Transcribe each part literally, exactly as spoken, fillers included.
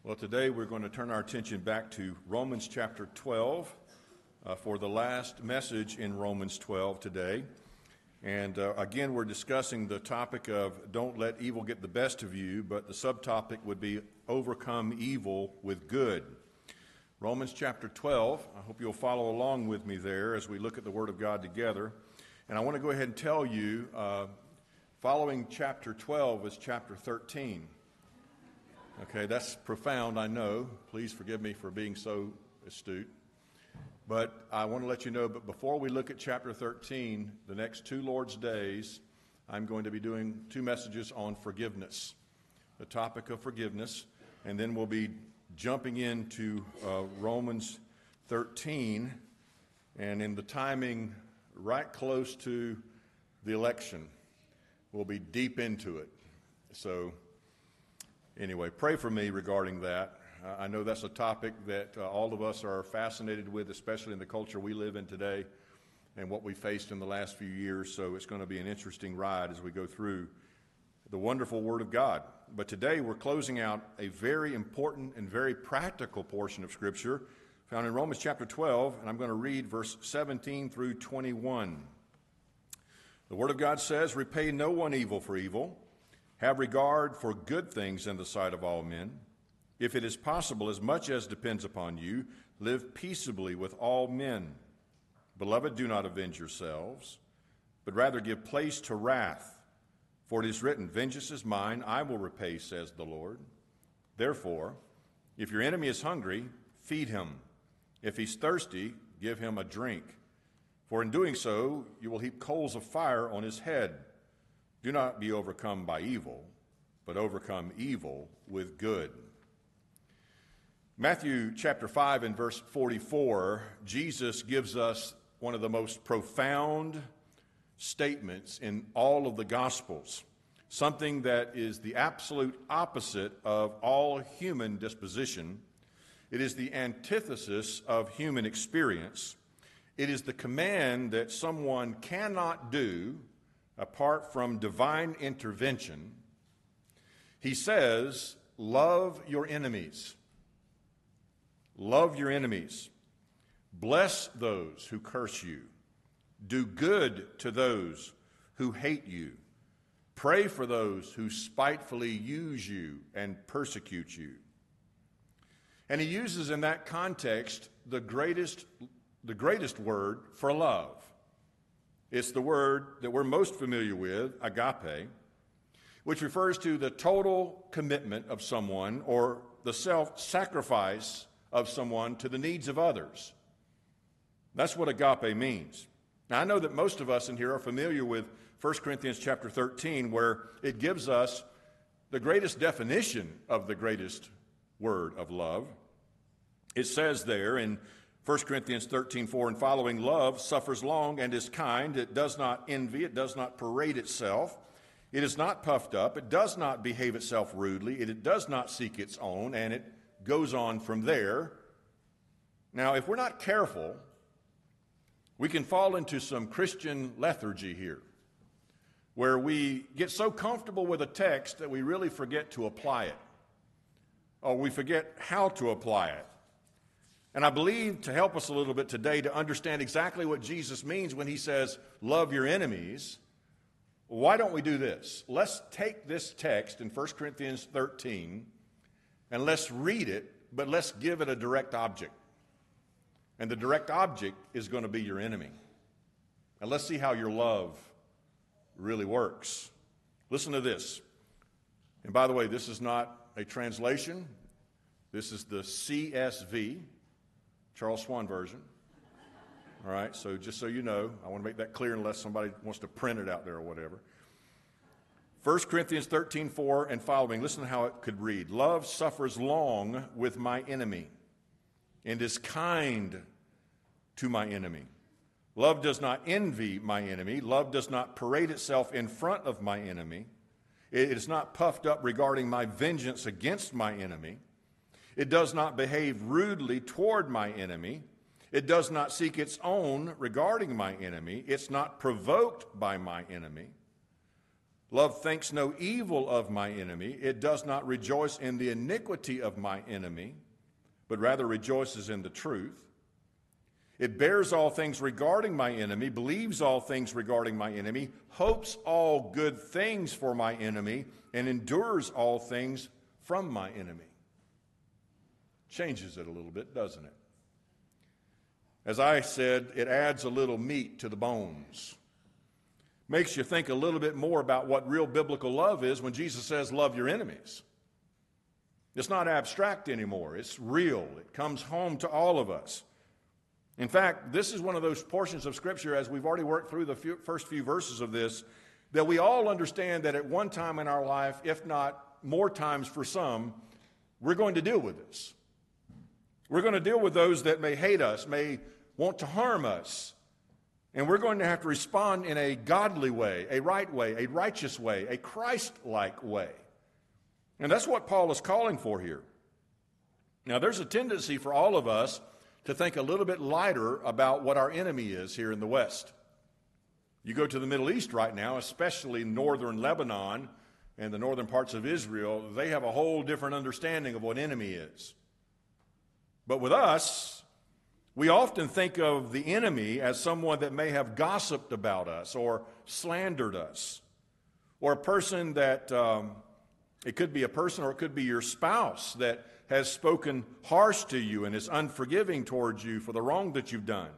Well, today we're going to turn our attention back to Romans chapter twelve uh, for the last message in Romans twelve today. And uh, again, we're discussing the topic of don't let evil get the best of you, but the subtopic would be overcome evil with good. Romans chapter twelve, I hope you'll follow along with me there as we look at the Word of God together. And I want to go ahead and tell you, uh, following chapter twelve is chapter thirteen. Okay, that's profound, I know. Please forgive me for being so astute. But I want to let you know, but before we look at chapter thirteen, the next two Lord's Days, I'm going to be doing two messages on forgiveness, the topic of forgiveness, and then we'll be jumping into uh, Romans thirteen, and in the timing right close to the election, we'll be deep into it. So anyway, pray for me regarding that. Uh, I know that's a topic that uh, all of us are fascinated with, especially in the culture we live in today and what we faced in the last few years. So it's going to be an interesting ride as we go through the wonderful Word of God. But today we're closing out a very important and very practical portion of Scripture found in Romans chapter twelve, and I'm going to read verse seventeen through twenty-one. The Word of God says, "Repay no one evil for evil. Have regard for good things in the sight of all men. If it is possible, as much as depends upon you, live peaceably with all men. Beloved, do not avenge yourselves, but rather give place to wrath. For it is written, 'Vengeance is mine, I will repay, says the Lord.' Therefore, if your enemy is hungry, feed him. If he's thirsty, give him a drink. For in doing so, you will heap coals of fire on his head. Do not be overcome by evil, but overcome evil with good." Matthew chapter five and verse forty-four, Jesus gives us one of the most profound statements in all of the Gospels, something that is the absolute opposite of all human disposition. It is the antithesis of human experience. It is the command that someone cannot do apart from divine intervention. He says, love your enemies. Love your enemies. Bless those who curse you. Do good to those who hate you. Pray for those who spitefully use you and persecute you. And he uses in that context the greatest, the greatest word for love. It's the word that we're most familiar with, agape, which refers to the total commitment of someone or the self-sacrifice of someone to the needs of others. That's what agape means. Now, I know that most of us in here are familiar with First Corinthians chapter thirteen, where it gives us the greatest definition of the greatest word of love. It says there in First Corinthians thirteen four and following, "Love suffers long and is kind. It does not envy. It does not parade itself. It is not puffed up. It does not behave itself rudely. It does not seek its own," and it goes on from there. Now, if we're not careful, we can fall into some Christian lethargy here, where we get so comfortable with a text that we really forget to apply it, or we forget how to apply it. And I believe to help us a little bit today to understand exactly what Jesus means when he says, love your enemies, why don't we do this? Let's take this text in First Corinthians thirteen and let's read it, but let's give it a direct object. And the direct object is going to be your enemy. And let's see how your love really works. Listen to this. And by the way, this is not a translation. This is the C S V, Charles Swan version. All right, so just so you know, I want to make that clear unless somebody wants to print it out there or whatever. First Corinthians thirteen four and following, listen to how it could read. "Love suffers long with my enemy and is kind to my enemy. Love does not envy my enemy. Love does not parade itself in front of my enemy. It is not puffed up regarding my vengeance against my enemy. It does not behave rudely toward my enemy. It does not seek its own regarding my enemy. It's not provoked by my enemy, Love thinks no evil of my enemy. It does not rejoice in the iniquity of my enemy, but rather rejoices in the truth. It bears all things regarding my enemy, believes all things regarding my enemy, hopes all good things for my enemy, and endures all things from my enemy. Changes it a little bit, doesn't it? As I said, it adds a little meat to the bones. Makes you think a little bit more about what real biblical love is when Jesus says, love your enemies. It's not abstract anymore. It's real. It comes home to all of us. In fact, this is one of those portions of Scripture, as we've already worked through the few, first few verses of this, that we all understand that at one time in our life, if not more times for some, we're going to deal with this. We're going to deal with those that may hate us, may want to harm us. And we're going to have to respond in a godly way, a right way, a righteous way, a Christ-like way. And that's what Paul is calling for here. Now, there's a tendency for all of us to think a little bit lighter about what our enemy is here in the West. You go to the Middle East right now, especially northern Lebanon and the northern parts of Israel, they have a whole different understanding of what enemy is. But with us, we often think of the enemy as someone that may have gossiped about us or slandered us, or a person that, um, it could be a person or it could be your spouse that has spoken harsh to you and is unforgiving towards you for the wrong that you've done.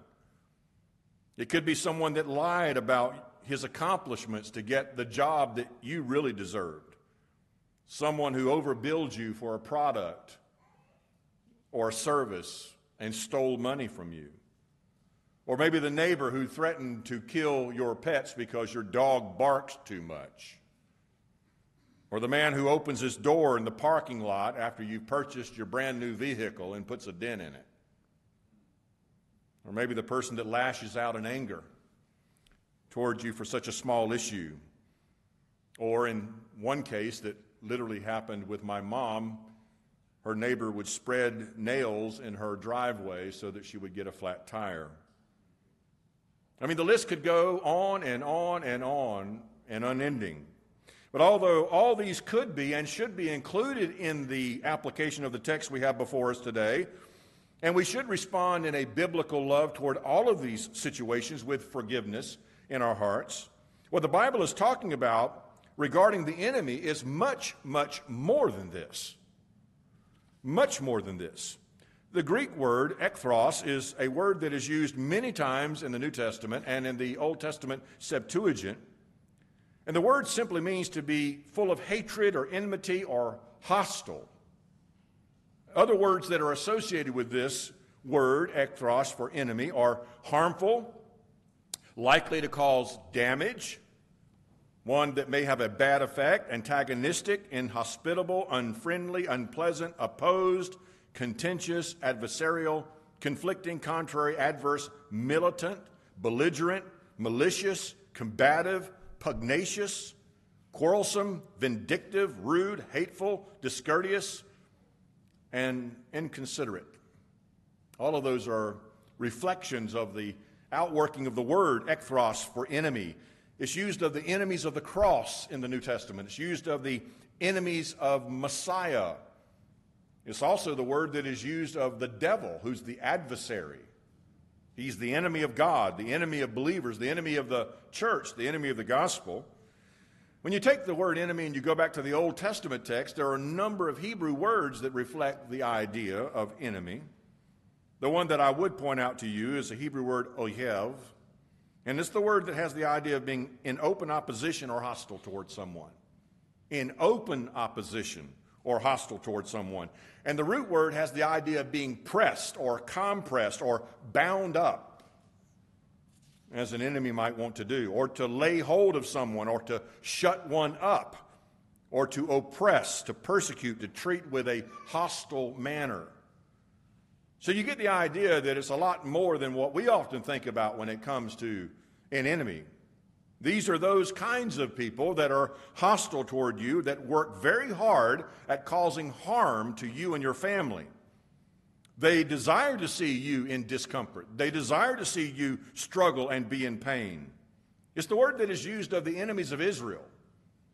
It could be someone that lied about his accomplishments to get the job that you really deserved. Someone who overbilled you for a product or a service and stole money from you. Or maybe the neighbor who threatened to kill your pets because your dog barks too much. Or the man who opens his door in the parking lot after you've purchased your brand new vehicle and puts a dent in it. Or maybe the person that lashes out in anger towards you for such a small issue. Or in one case that literally happened with my mom, her neighbor would spread nails in her driveway so that she would get a flat tire. I mean, the list could go on and on and on and unending. But although all these could be and should be included in the application of the text we have before us today, and we should respond in a biblical love toward all of these situations with forgiveness in our hearts, what the Bible is talking about regarding the enemy is much, much more than this. Much more than this. The Greek word, ekthros, is a word that is used many times in the New Testament and in the Old Testament Septuagint. And the word simply means to be full of hatred or enmity or hostile. Other words that are associated with this word, ekthros, for enemy, are harmful, likely to cause damage, one that may have a bad effect, antagonistic, inhospitable, unfriendly, unpleasant, opposed, contentious, adversarial, conflicting, contrary, adverse, militant, belligerent, malicious, combative, pugnacious, quarrelsome, vindictive, rude, hateful, discourteous, and inconsiderate. All of those are reflections of the outworking of the word ekthros for enemy. It's used of the enemies of the cross in the New Testament. It's used of the enemies of Messiah. It's also the word that is used of the devil, who's the adversary. He's the enemy of God, the enemy of believers, the enemy of the church, the enemy of the gospel. When you take the word enemy and you go back to the Old Testament text, there are a number of Hebrew words that reflect the idea of enemy. The one that I would point out to you is the Hebrew word oyev, and it's the word that has the idea of being in open opposition or hostile towards someone. In open opposition or hostile towards someone. And the root word has the idea of being pressed or compressed or bound up, as an enemy might want to do, or to lay hold of someone, or to shut one up, or to oppress, to persecute, to treat with a hostile manner. So you get the idea that it's a lot more than what we often think about when it comes to an enemy. These are those kinds of people that are hostile toward you, that work very hard at causing harm to you and your family. They desire to see you in discomfort. They desire to see you struggle and be in pain. It's the word that is used of the enemies of Israel.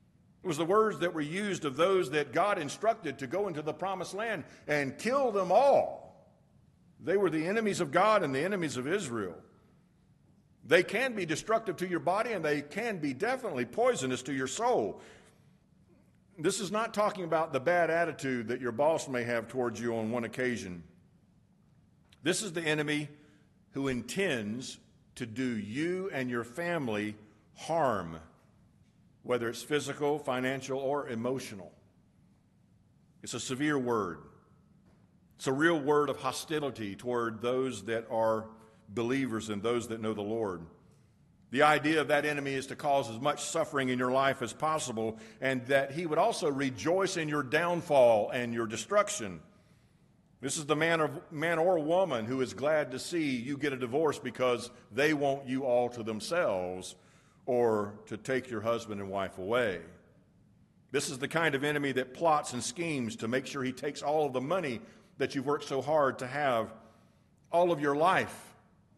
It was the words that were used of those that God instructed to go into the promised land and kill them all. They were the enemies of God and the enemies of Israel. They can be destructive to your body, and they can be definitely poisonous to your soul. This is not talking about the bad attitude that your boss may have towards you on one occasion. This is the enemy who intends to do you and your family harm, whether it's physical, financial, or emotional. It's a severe word. It's a real word of hostility toward those that are believers and those that know the Lord. The idea of that enemy is to cause as much suffering in your life as possible, and that he would also rejoice in your downfall and your destruction. This is the man or, man or woman who is glad to see you get a divorce because they want you all to themselves, or to take your husband and wife away. This is the kind of enemy that plots and schemes to make sure he takes all of the money that you've worked so hard to have, all of your life.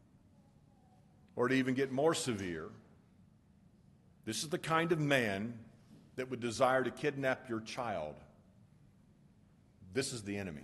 Or to even get more severe, this is the kind of man that would desire to kidnap your child. This is the enemy.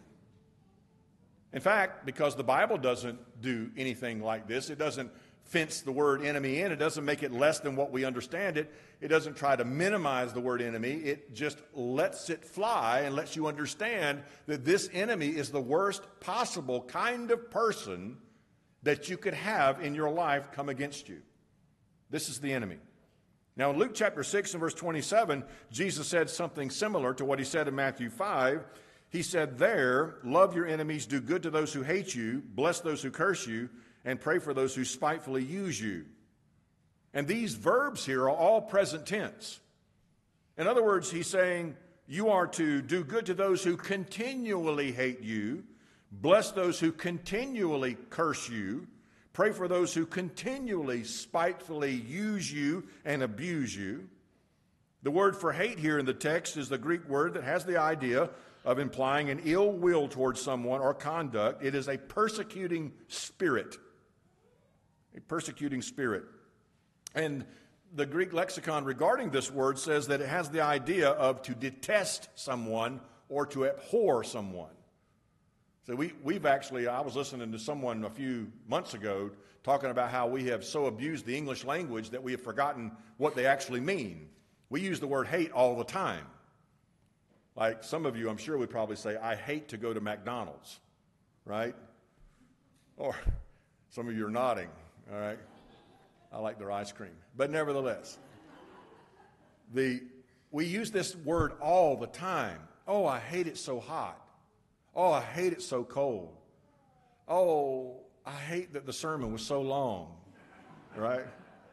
In fact, because the Bible doesn't do anything like this, it doesn't fence the word enemy in, it doesn't make it less than what we understand it, it doesn't try to minimize the word enemy, it just lets it fly and lets you understand that this enemy is the worst possible kind of person that you could have in your life come against you. This is the enemy. Now in Luke chapter six and verse twenty-seven, Jesus said something similar to what he said in Matthew five. He said there, love your enemies, do good to those who hate you, bless those who curse you, and pray for those who spitefully use you. And these verbs here are all present tense. In other words, he's saying you are to do good to those who continually hate you, bless those who continually curse you, pray for those who continually spitefully use you and abuse you. The word for hate here in the text is the Greek word that has the idea of implying an ill will towards someone or conduct. It is a persecuting spirit. A persecuting spirit. And the Greek lexicon regarding this word says that it has the idea of to detest someone or to abhor someone. So we, we've actually, I was listening to someone a few months ago talking about how we have so abused the English language that we have forgotten what they actually mean. We use the word hate all the time. Like some of you, I'm sure would probably say, I hate to go to McDonald's, right? Or some of you are nodding, all right? I like their ice cream. But nevertheless, the we use this word all the time. Oh, I hate it so hot. Oh, I hate it so cold. Oh, I hate that the sermon was so long, right?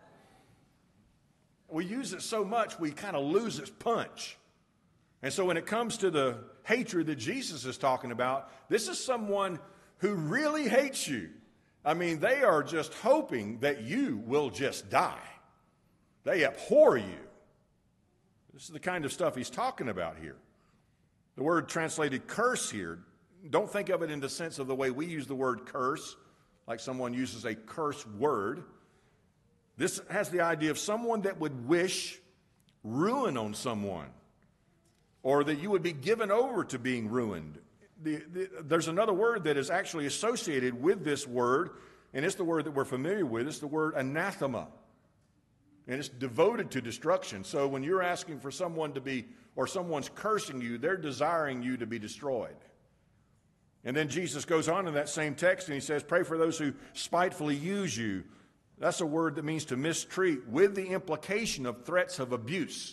We use it so much we kind of lose its punch. And so when it comes to the hatred that Jesus is talking about, this is someone who really hates you. I mean, they are just hoping that you will just die. They abhor you. This is the kind of stuff he's talking about here. The word translated curse here, don't think of it in the sense of the way we use the word curse, like someone uses a curse word. This has the idea of someone that would wish ruin on someone, or that you would be given over to being ruined. The, the, there's another word that is actually associated with this word, and it's the word that we're familiar with. It's the word anathema, and it's devoted to destruction. So when you're asking for someone to be, or someone's cursing you, they're desiring you to be destroyed. And then Jesus goes on in that same text, and he says, pray for those who spitefully use you. That's a word that means to mistreat, with the implication of threats of abuse.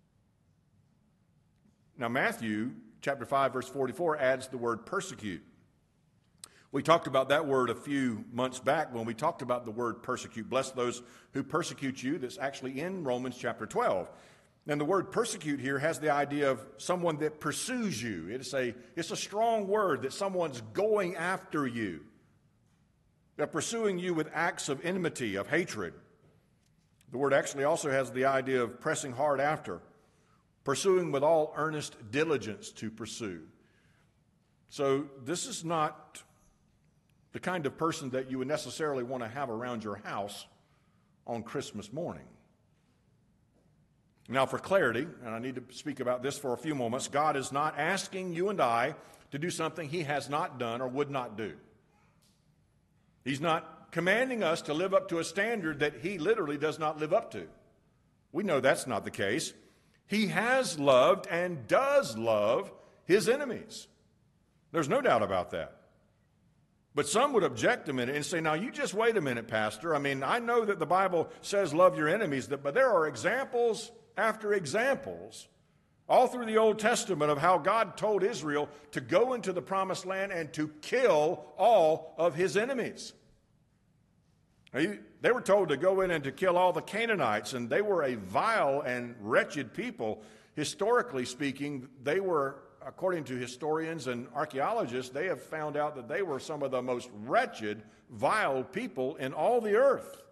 Now, Matthew chapter five, verse forty-four adds the word persecute. We talked about that word a few months back when we talked about the word persecute. Bless those who persecute you. That's actually in Romans chapter twelve. And the word persecute here has the idea of someone that pursues you. It's a, it's a strong word that someone's going after you. They're pursuing you with acts of enmity, of hatred. The word actually also has the idea of pressing hard after, pursuing with all earnest diligence to pursue. So this is not the kind of person that you would necessarily want to have around your house on Christmas morning. Now, for clarity, and I need to speak about this for a few moments, God is not asking you and I to do something he has not done or would not do. He's not commanding us to live up to a standard that he literally does not live up to. We know that's not the case. He has loved and does love his enemies. There's no doubt about that. But some would object a minute and say, now you just wait a minute, Pastor. I mean, I know that the Bible says love your enemies, but there are examples after examples all through the Old Testament of how God told Israel to go into the promised land and to kill all of his enemies. They were told to go in and to kill all the Canaanites, and they were a vile and wretched people. Historically speaking, they were, according to historians and archaeologists, they have found out that they were some of the most wretched, vile people in all the earth.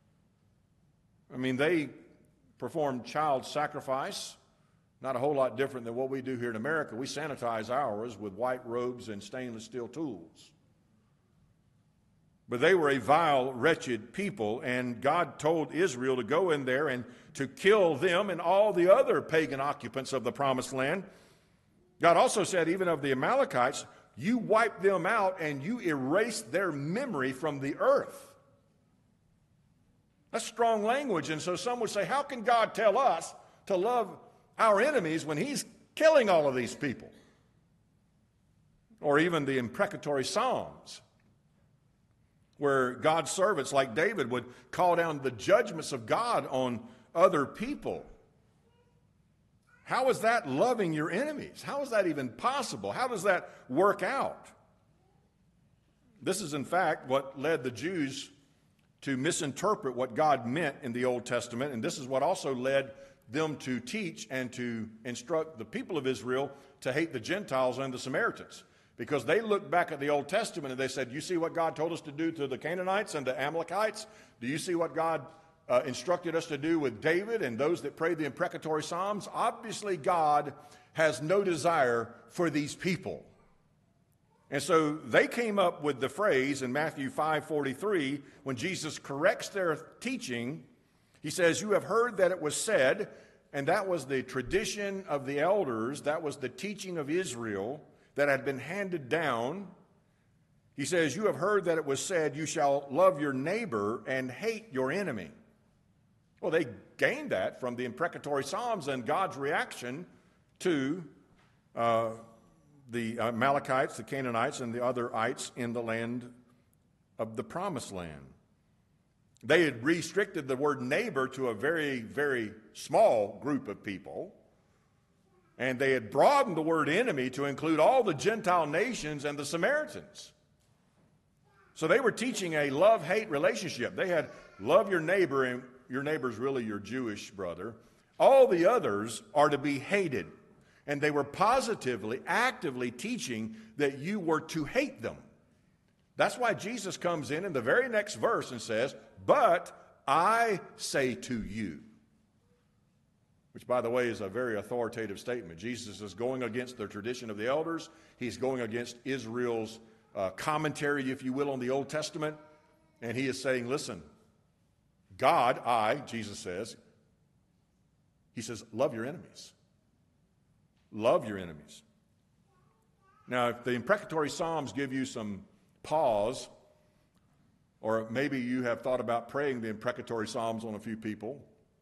I mean, they performed child sacrifice, not a whole lot different than what we do here in America. We sanitize ours with white robes and stainless steel tools. But they were a vile, wretched people, and God told Israel to go in there and to kill them and all the other pagan occupants of the promised land. God also said, even of the Amalekites, you wipe them out and you erase their memory from the earth. That's strong language, and so some would say, how can God tell us to love our enemies when he's killing all of these people? Or even the imprecatory Psalms, where God's servants like David would call down the judgments of God on other people. How is that loving your enemies? How is that even possible? How does that work out? This is, in fact, what led the Jews to misinterpret what God meant in the Old Testament, and this is what also led them to teach and to instruct the people of Israel to hate the Gentiles and the Samaritans. Because they looked back at the Old Testament and they said, you see what God told us to do to the Canaanites and the Amalekites? Do you see what God uh, instructed us to do with David and those that prayed the imprecatory Psalms? Obviously, God has no desire for these people. And so they came up with the phrase in Matthew five forty-three, when Jesus corrects their teaching, he says, you have heard that it was said, and that was the tradition of the elders, that was the teaching of Israel that had been handed down. He says, you have heard that it was said, you shall love your neighbor and hate your enemy. Well, they gained that from the imprecatory Psalms and God's reaction to uh, the Amalekites, the Canaanites, and the other ites in the land of the promised land. They had restricted the word neighbor to a very, very small group of people. And they had broadened the word enemy to include all the Gentile nations and the Samaritans. So they were teaching a love-hate relationship. They had love your neighbor, and your neighbor's really your Jewish brother. All the others are to be hated. And they were positively, actively teaching that you were to hate them. That's why Jesus comes in in the very next verse and says, but I say to you. Which, by the way, is a very authoritative statement. Jesus is going against the tradition of the elders. He's going against Israel's uh, commentary, if you will, on the Old Testament. And he is saying, listen, God, I, Jesus says, he says, love your enemies. Love your enemies. Now, if the imprecatory Psalms give you some pause, or maybe you have thought about praying the imprecatory Psalms on a few people,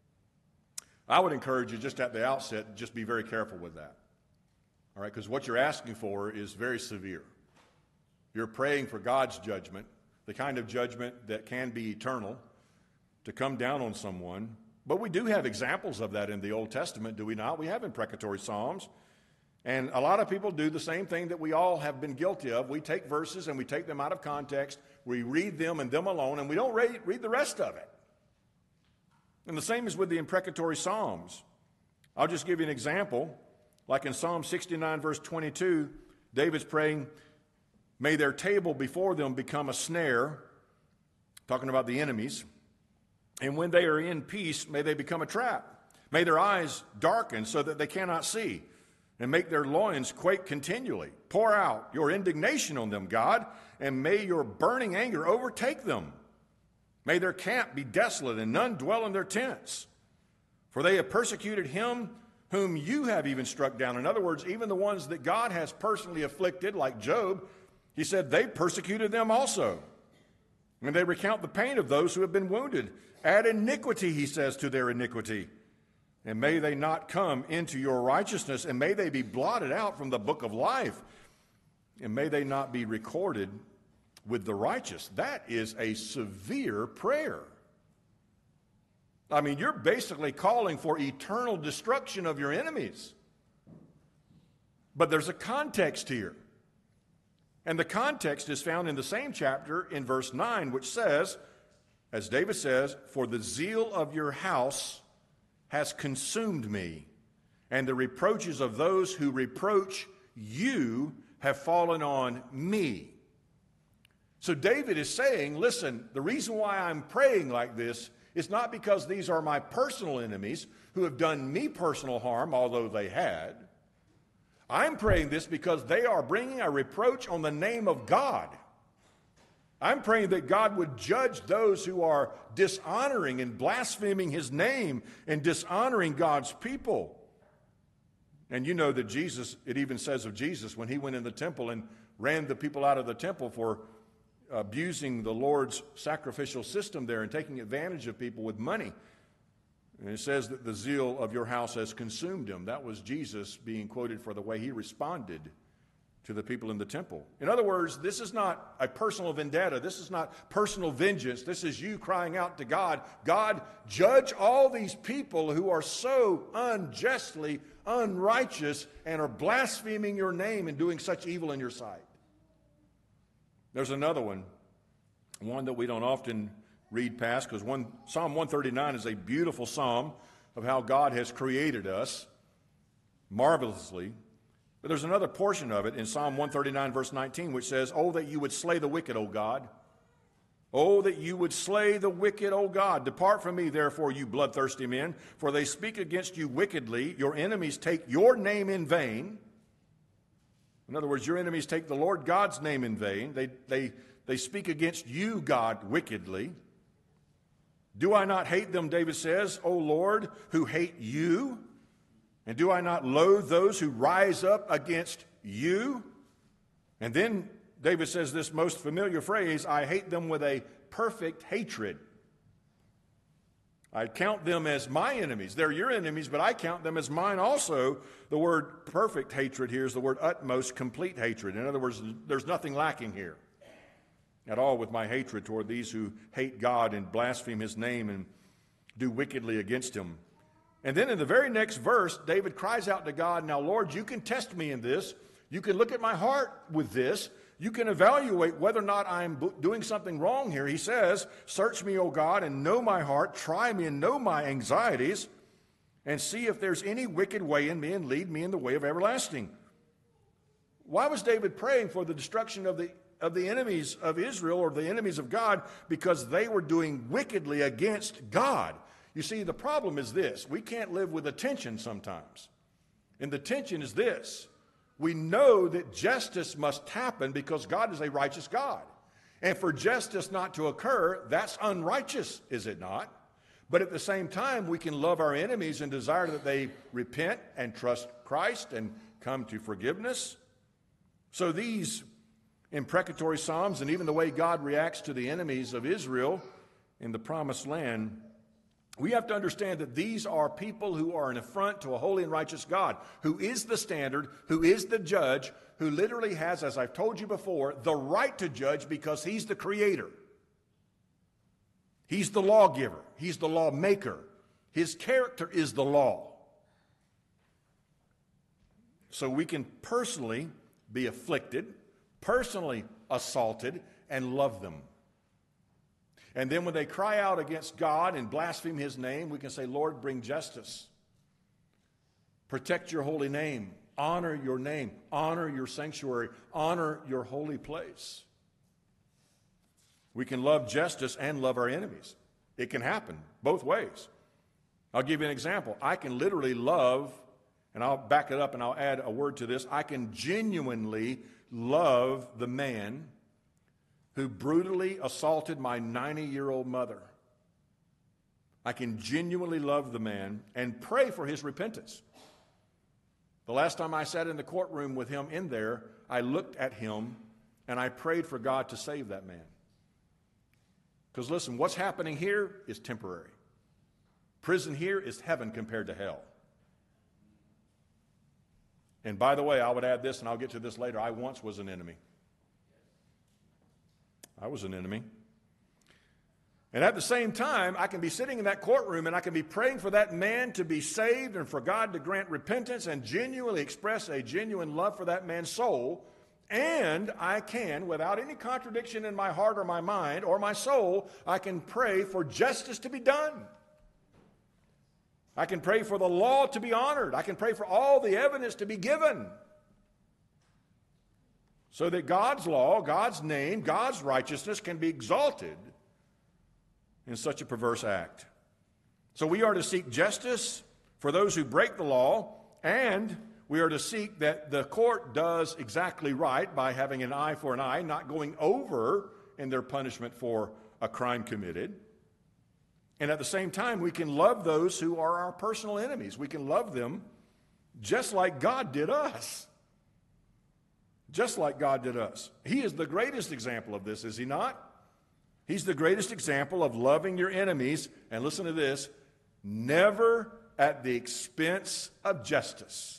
I would encourage you just at the outset, just be very careful with that. All right, because what you're asking for is very severe. You're praying for God's judgment, the kind of judgment that can be eternal, to come down on someone. But we do have examples of that in the Old Testament, do we not? We have imprecatory Psalms. And a lot of people do the same thing that we all have been guilty of. We take verses and we take them out of context. We read them and them alone, and we don't read, read the rest of it. And the same is with the imprecatory Psalms. I'll just give you an example. Like in Psalm sixty-nine, verse twenty-two, David's praying, may their table before them become a snare, talking about the enemies. And when they are in peace, may they become a trap. May their eyes darken so that they cannot see, and make their loins quake continually. Pour out your indignation on them, God, and may your burning anger overtake them. May their camp be desolate, and none dwell in their tents. For they have persecuted him whom you have even struck down. In other words, even the ones that God has personally afflicted, like Job, he said they persecuted them also. And they recount the pain of those who have been wounded. Add iniquity, he says, to their iniquity. And may they not come into your righteousness, and may they be blotted out from the book of life, and may they not be recorded with the righteous. That is a severe prayer. I mean, you're basically calling for eternal destruction of your enemies. But there's a context here. And the context is found in the same chapter in verse nine, which says, as David says, "For the zeal of your house has consumed me, and the reproaches of those who reproach you have fallen on me." So David is saying, listen, the reason why I'm praying like this is not because these are my personal enemies who have done me personal harm, although they had. I'm praying this because they are bringing a reproach on the name of God. I'm praying that God would judge those who are dishonoring and blaspheming his name and dishonoring God's people. And you know that Jesus, it even says of Jesus, when he went in the temple and ran the people out of the temple for abusing the Lord's sacrificial system there and taking advantage of people with money. And it says that the zeal of your house has consumed him. That was Jesus being quoted for the way he responded to the people in the temple. In other words, this is not a personal vendetta. This is not personal vengeance. This is you crying out to God, God, judge all these people who are so unjustly unrighteous and are blaspheming your name and doing such evil in your sight. There's another one, one that we don't often read past, because one, Psalm one thirty-nine is a beautiful psalm of how God has created us marvelously. But there's another portion of it in Psalm one thirty-nine, verse nineteen, which says, "Oh, that you would slay the wicked, O God. Oh, that you would slay the wicked, O God. Depart from me, therefore, you bloodthirsty men, for they speak against you wickedly. Your enemies take your name in vain." In other words, your enemies take the Lord God's name in vain. They, they, they speak against you, God, wickedly. "Do I not hate them," David says, "O Lord, who hate you? And do I not loathe those who rise up against you?" And then David says this most familiar phrase, "I hate them with a perfect hatred." I count them as my enemies. They're your enemies, but I count them as mine also. The word perfect hatred here is the word utmost complete hatred. In other words, there's nothing lacking here at all with my hatred toward these who hate God and blaspheme his name and do wickedly against him. And then in the very next verse, David cries out to God, "Now, Lord, you can test me in this. You can look at my heart with this. You can evaluate whether or not I'm doing something wrong here." He says, "Search me, O God, and know my heart. Try me and know my anxieties, and see if there's any wicked way in me, and lead me in the way of everlasting." Why was David praying for the destruction of the, of the enemies of Israel, or the enemies of God? Because they were doing wickedly against God. You see, the problem is this. We can't live with a tension sometimes. And the tension is this. We know that justice must happen because God is a righteous God. And for justice not to occur, that's unrighteous, is it not? But at the same time, we can love our enemies and desire that they repent and trust Christ and come to forgiveness. So these imprecatory psalms, and even the way God reacts to the enemies of Israel in the promised land, we have to understand that these are people who are an affront to a holy and righteous God, who is the standard, who is the judge, who literally has, as I've told you before, the right to judge because he's the creator. He's the lawgiver. He's the lawmaker. His character is the law. So we can personally be afflicted, personally assaulted, and love them. And then when they cry out against God and blaspheme his name, we can say, "Lord, bring justice. Protect your holy name. Honor your name. Honor your sanctuary. Honor your holy place." We can love justice and love our enemies. It can happen both ways. I'll give you an example. I can literally love, and I'll back it up and I'll add a word to this. I can genuinely love the man who brutally assaulted my ninety-year-old mother, I can genuinely love the man and pray for his repentance. The last time I sat in the courtroom with him in there, I looked at him and I prayed for God to save that man. Because listen, what's happening here is temporary. Prison here is heaven compared to hell. And by the way, I would add this, and I'll get to this later. I once was an enemy. I was an enemy. And at the same time, I can be sitting in that courtroom and I can be praying for that man to be saved and for God to grant repentance and genuinely express a genuine love for that man's soul. And I can, without any contradiction in my heart or my mind or my soul, I can pray for justice to be done. I can pray for the law to be honored. I can pray for all the evidence to be given so that God's law, God's name, God's righteousness can be exalted in such a perverse act. So we are to seek justice for those who break the law, and we are to seek that the court does exactly right by having an eye for an eye, not going over in their punishment for a crime committed. And at the same time, we can love those who are our personal enemies. We can love them just like God did us. Just like God did us. He is the greatest example of this, is he not? He's the greatest example of loving your enemies, and listen to this, never at the expense of justice.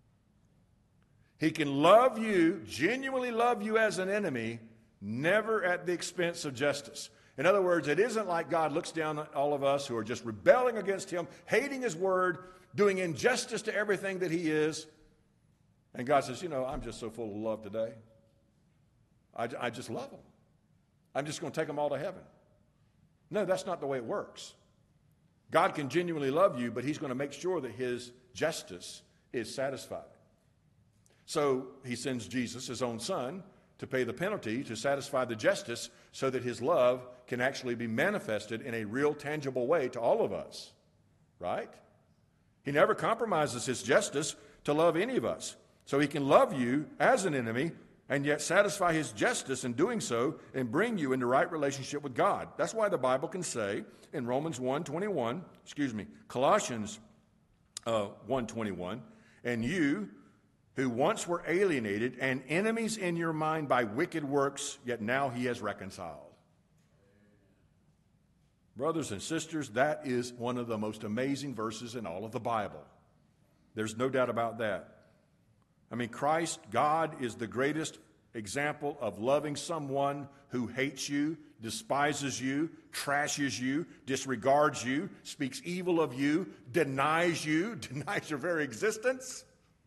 He can love you, genuinely love you as an enemy, never at the expense of justice. In other words, it isn't like God looks down at all of us who are just rebelling against him, hating his word, doing injustice to everything that he is. And God says, you know, I'm just so full of love today. I, I just love them. I'm just going to take them all to heaven. No, that's not the way it works. God can genuinely love you, but he's going to make sure that his justice is satisfied. So he sends Jesus, his own son, to pay the penalty to satisfy the justice so that his love can actually be manifested in a real, tangible way to all of us. Right? He never compromises his justice to love any of us. So he can love you as an enemy and yet satisfy his justice in doing so and bring you into right relationship with God. That's why the Bible can say in Romans one twenty-one, excuse me, Colossians uh, one twenty-one, and you who once were alienated and enemies in your mind by wicked works, yet now he has reconciled. Brothers and sisters, that is one of the most amazing verses in all of the Bible. There's no doubt about that. I mean, Christ, God, is the greatest example of loving someone who hates you, despises you, trashes you, disregards you, speaks evil of you, denies you, denies your very existence.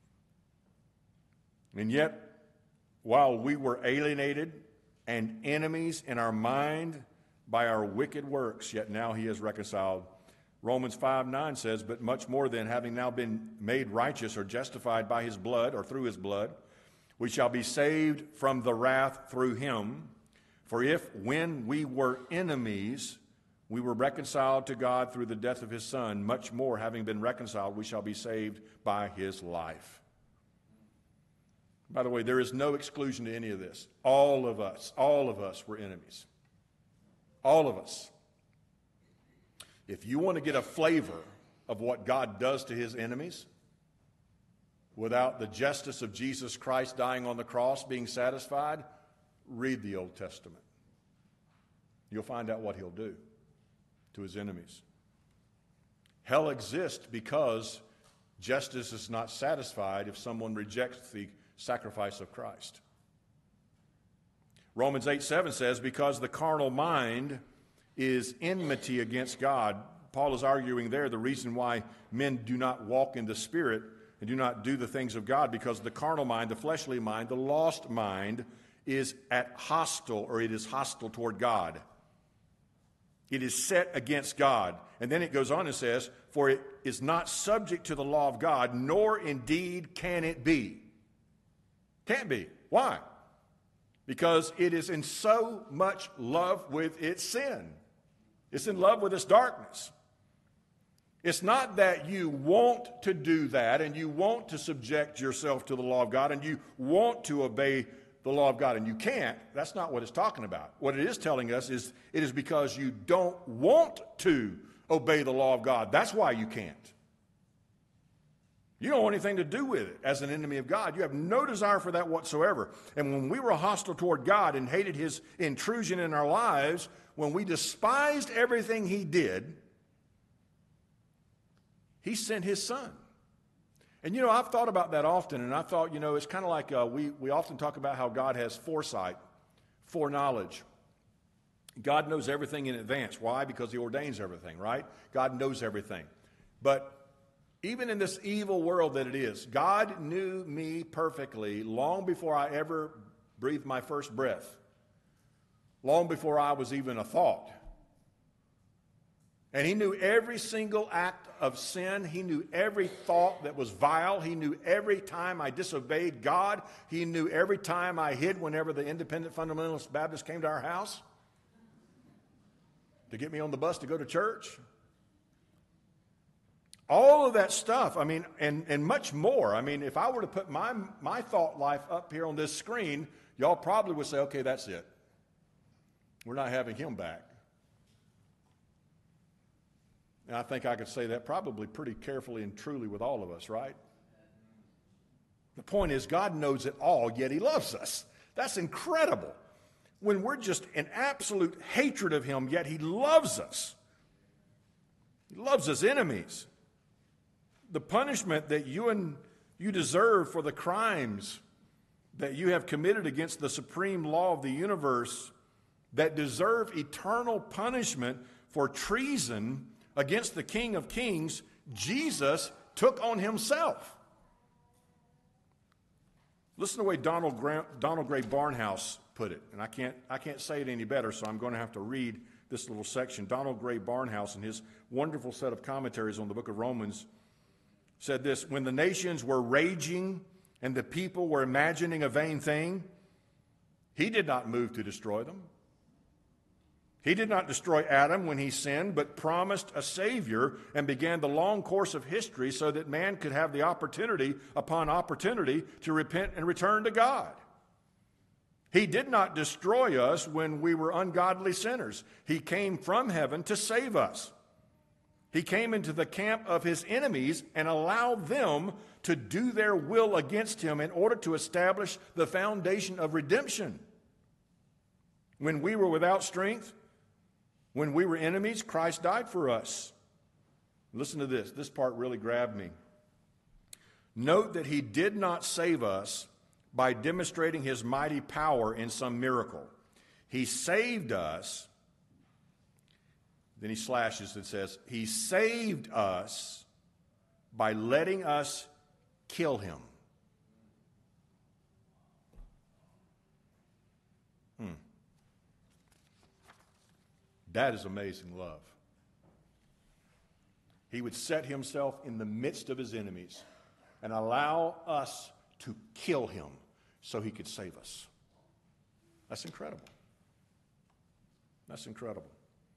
And yet, while we were alienated and enemies in our mind by our wicked works, yet now he has reconciled. Romans five nine says, but much more than having now been made righteous or justified by his blood or through his blood, we shall be saved from the wrath through him. For if when we were enemies, we were reconciled to God through the death of his son, much more having been reconciled, we shall be saved by his life. By the way, there is no exclusion to any of this. All of us, all of us were enemies. All of us. If you want to get a flavor of what God does to his enemies, without the justice of Jesus Christ dying on the cross being satisfied, read the Old Testament. You'll find out what he'll do to his enemies. Hell exists because justice is not satisfied if someone rejects the sacrifice of Christ. Romans eight seven says, because the carnal mind is enmity against God. Paul is arguing there the reason why men do not walk in the Spirit and do not do the things of God, because the carnal mind, the fleshly mind, the lost mind is at hostile, or it is hostile toward God. It is set against God. And then it goes on and says, for it is not subject to the law of God, nor indeed can it be. Can't be. Why? Because it is in so much love with its sin. It's in love with its darkness. It's not that you want to do that and you want to subject yourself to the law of God and you want to obey the law of God and you can't. That's not what it's talking about. What it is telling us is it is because you don't want to obey the law of God. That's why you can't. You don't want anything to do with it as an enemy of God. You have no desire for that whatsoever. And when we were hostile toward God and hated his intrusion in our lives, when we despised everything he did, he sent his son. And, you know, I've thought about that often, and I thought, you know, it's kind of like uh, we, we often talk about how God has foresight, foreknowledge. God knows everything in advance. Why? Because he ordains everything, right? God knows everything. But even in this evil world that it is, God knew me perfectly long before I ever breathed my first breath, long before I was even a thought. And he knew every single act of sin. He knew every thought that was vile. He knew every time I disobeyed God. He knew every time I hid whenever the independent fundamentalist Baptists came to our house to get me on the bus to go to church. All of that stuff, I mean, and, and much more. I mean, if I were to put my, my thought life up here on this screen, y'all probably would say, okay, that's it. We're not having him back. And I think I could say that probably pretty carefully and truly with all of us, right? The point is, God knows it all, yet he loves us. That's incredible. When we're just in absolute hatred of him, yet he loves us. He loves his enemies. The punishment that you and you deserve for the crimes that you have committed against the supreme law of the universe, that deserve eternal punishment for treason against the King of Kings, Jesus took on himself. Listen to the way Donald, Gra- Donald Gray Barnhouse put it, and I can't, I can't say it any better, so I'm going to have to read this little section. Donald Gray Barnhouse, in his wonderful set of commentaries on the book of Romans, said this: when the nations were raging and the people were imagining a vain thing, he did not move to destroy them. He did not destroy Adam when he sinned, but promised a Savior and began the long course of history so that man could have the opportunity upon opportunity to repent and return to God. He did not destroy us when we were ungodly sinners. He came from heaven to save us. He came into the camp of his enemies and allowed them to do their will against him in order to establish the foundation of redemption. When we were without strength, when we were enemies, Christ died for us. Listen to this. This part really grabbed me. Note that he did not save us by demonstrating his mighty power in some miracle. He saved us. Then he slashes and says, he saved us by letting us kill him. Hmm. That is amazing love. He would set himself in the midst of his enemies and allow us to kill him so he could save us. That's incredible. That's incredible.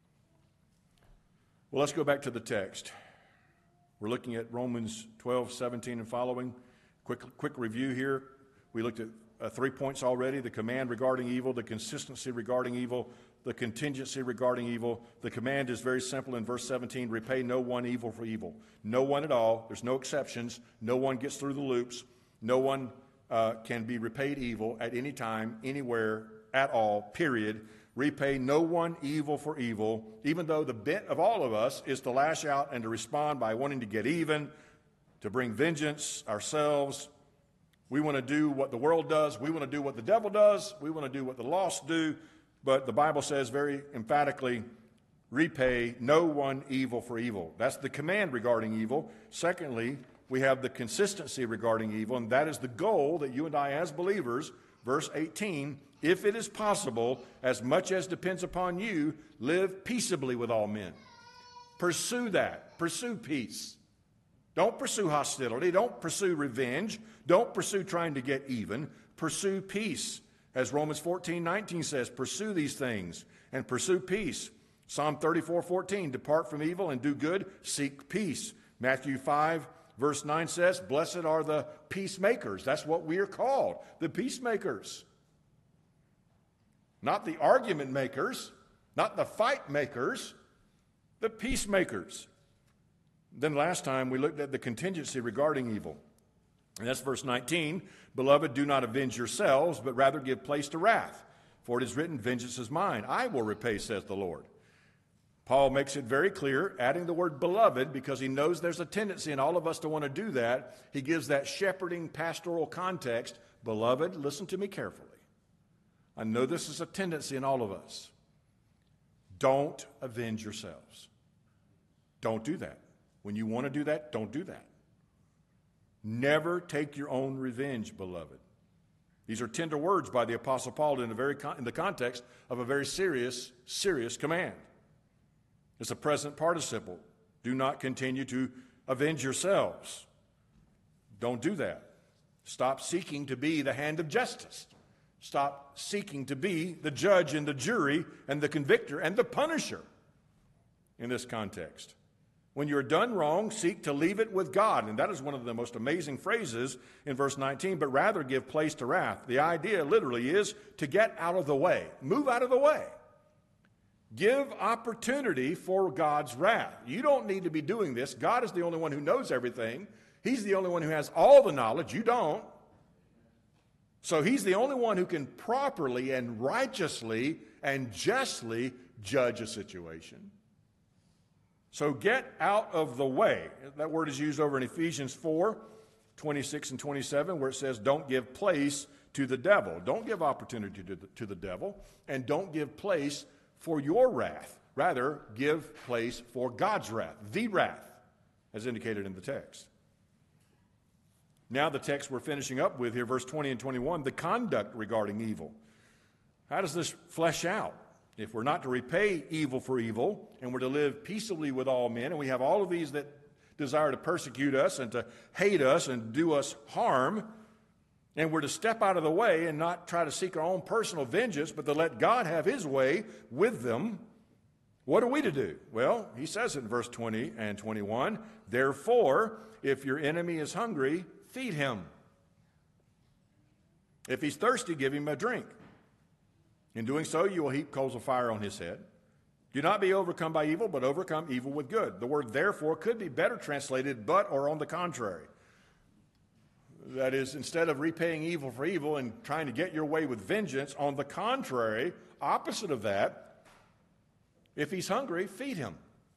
Well, let's go back to the text. We're looking at Romans twelve, seventeen and following. Quick, quick review here. We looked at uh, three points already: the command regarding evil, the consistency regarding evil, the contingency regarding evil. The command is very simple in verse seventeen: repay no one evil for evil. No one at all. There's no exceptions. No one gets through the loops. No one uh, can be repaid evil at any time, anywhere, at all, period. Repay no one evil for evil, even though the bent of all of us is to lash out and to respond by wanting to get even, to bring vengeance ourselves. We want to do what the world does. We want to do what the devil does. We want to do what the lost do. But the Bible says very emphatically, repay no one evil for evil. That's the command regarding evil. Secondly, we have the consistency regarding evil, and that is the goal that you and I as believers, verse eighteen, if it is possible, as much as depends upon you, live peaceably with all men. Pursue that. Pursue peace. Don't pursue hostility. Don't pursue revenge. Don't pursue trying to get even. Pursue peace. As Romans fourteen nineteen says, pursue these things and pursue peace. Psalm thirty-four fourteen, depart from evil and do good, seek peace. Matthew five verse nine says, blessed are the peacemakers. That's what we are called, the peacemakers. Not the argument makers, not the fight makers, the peacemakers. Then last time we looked at the contingency regarding evil. And that's verse nineteen. Beloved, do not avenge yourselves, but rather give place to wrath. For it is written, vengeance is mine. I will repay, says the Lord. Paul makes it very clear, adding the word beloved, because he knows there's a tendency in all of us to want to do that. He gives that shepherding pastoral context. Beloved, listen to me carefully. I know this is a tendency in all of us. Don't avenge yourselves. Don't do that. When you want to do that, don't do that. Never take your own revenge, beloved. These are tender words by the Apostle Paul in, a very con- in the context of a very serious, serious command. It's a present participle. Do not continue to avenge yourselves. Don't do that. Stop seeking to be the hand of justice. Stop seeking to be the judge and the jury and the convictor and the punisher in this context. When you're done wrong, seek to leave it with God. And that is one of the most amazing phrases in verse nineteen, but rather give place to wrath. The idea literally is to get out of the way. Move out of the way. Give opportunity for God's wrath. You don't need to be doing this. God is the only one who knows everything. He's the only one who has all the knowledge. You don't. So he's the only one who can properly and righteously and justly judge a situation. So get out of the way. That word is used over in Ephesians four, twenty-six and twenty-seven, where it says, don't give place to the devil. Don't give opportunity to the, to the devil, and don't give place for your wrath. Rather, give place for God's wrath, the wrath, as indicated in the text. Now the text we're finishing up with here, verse twenty and twenty-one, the conduct regarding evil. How does this flesh out? If we're not to repay evil for evil, and we're to live peaceably with all men, and we have all of these that desire to persecute us and to hate us and do us harm, and we're to step out of the way and not try to seek our own personal vengeance, but to let God have his way with them, what are we to do? Well, he says it in verse twenty and twenty-one, therefore, if your enemy is hungry, feed him. If he's thirsty, give him a drink. In doing so, you will heap coals of fire on his head. Do not be overcome by evil, but overcome evil with good. The word therefore could be better translated but or on the contrary. That is, instead of repaying evil for evil and trying to get your way with vengeance, on the contrary, opposite of that, if he's hungry, feed him.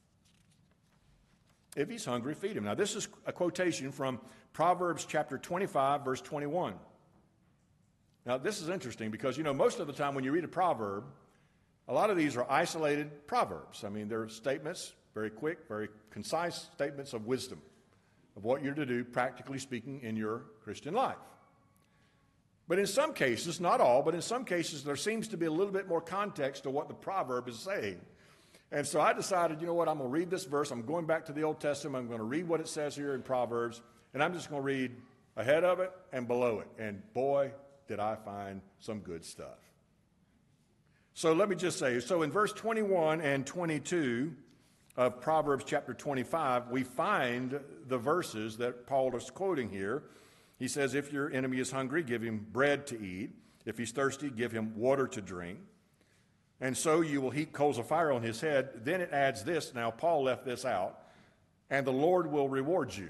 If he's hungry, feed him. Now, this is a quotation from Proverbs chapter twenty-five, verse twenty-one. Now, this is interesting because, you know, most of the time when you read a proverb, a lot of these are isolated proverbs. I mean, they're statements, very quick, very concise statements of wisdom, of what you're to do, practically speaking, in your Christian life. But in some cases, not all, but in some cases, there seems to be a little bit more context to what the proverb is saying. And so I decided, you know what, I'm going to read this verse. I'm going back to the Old Testament. I'm going to read what it says here in Proverbs, and I'm just going to read ahead of it and below it. And boy, did I find some good stuff. So let me just say, so in verse twenty-one and twenty-two of Proverbs chapter twenty-five, we find the verses that Paul is quoting here. He says, if your enemy is hungry, give him bread to eat. If he's thirsty, give him water to drink. And so you will heap coals of fire on his head. Then it adds this. Now, Paul left this out. And the Lord will reward you.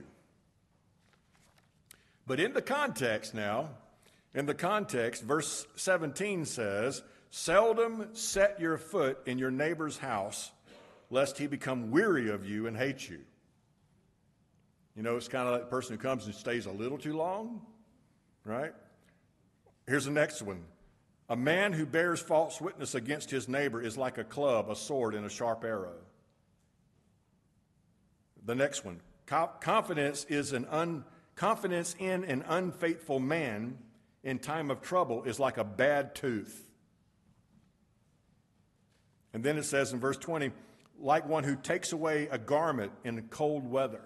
But in the context now, in the context, verse seventeen says, seldom set your foot in your neighbor's house, lest he become weary of you and hate you. You know, it's kind of like the person who comes and stays a little too long, right? Here's the next one. A man who bears false witness against his neighbor is like a club, a sword, and a sharp arrow. The next one. Confidence is an un, confidence in an unfaithful man in time of trouble is like a bad tooth. And then it says in verse twenty, like one who takes away a garment in cold weather.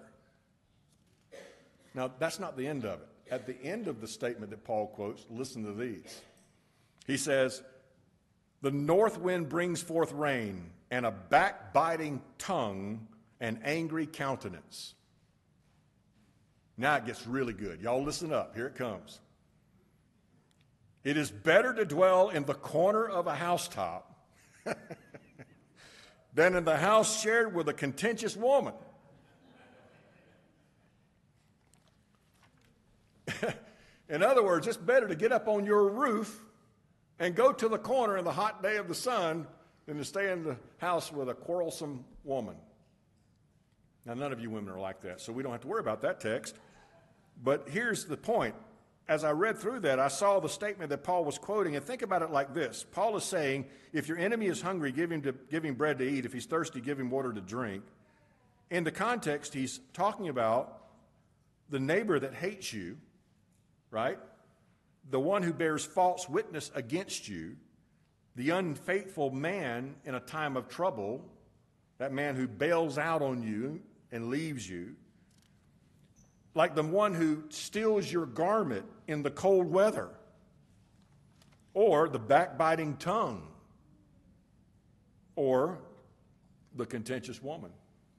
Now, that's not the end of it. At the end of the statement that Paul quotes, listen to these. He says, the north wind brings forth rain, and a backbiting tongue and angry countenance. Now it gets really good. Y'all listen up. Here it comes. It is better to dwell in the corner of a housetop than in the house shared with a contentious woman. In other words, it's better to get up on your roof and go to the corner in the hot day of the sun than to stay in the house with a quarrelsome woman. Now, none of you women are like that, so we don't have to worry about that text. But here's the point. As I read through that, I saw the statement that Paul was quoting, and think about it like this. Paul is saying, if your enemy is hungry, give him, to, give him bread to eat. If he's thirsty, give him water to drink. In the context, he's talking about the neighbor that hates you, right? The one who bears false witness against you, the unfaithful man in a time of trouble, that man who bails out on you and leaves you, like the one who steals your garment in the cold weather, or the backbiting tongue, or the contentious woman.